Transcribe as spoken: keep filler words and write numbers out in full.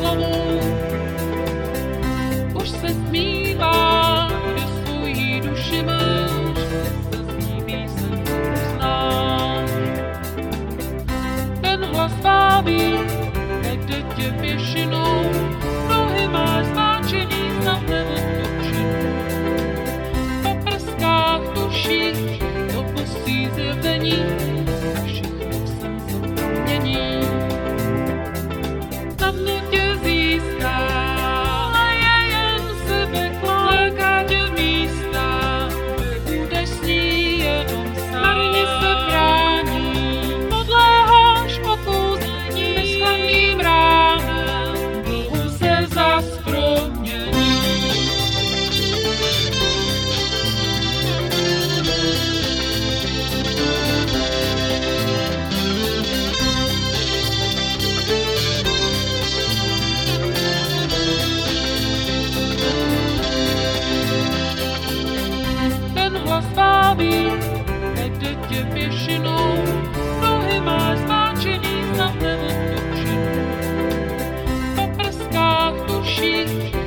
hlavu. Už se smívá, kde svojí duši máš, kde se zlíbí se poznáš. Ten hlas vábí, vede tě pěšinou, nohy máš zmáčený za neodtočenou. Po prskách tušíš, to musí zjevení, všechno jsem se promění. Na mě tě získá, ale je jen sebeklám, láká tě místa, kde budeš s ní jenom sám. Marně se brání, podléháš pokouzení, neschladným ránem, dluhu se zas promění. Ten hlas vábí, vede tě pěšinou, nohy máš zmáčený za neodtočenou. Po prskách tušíš,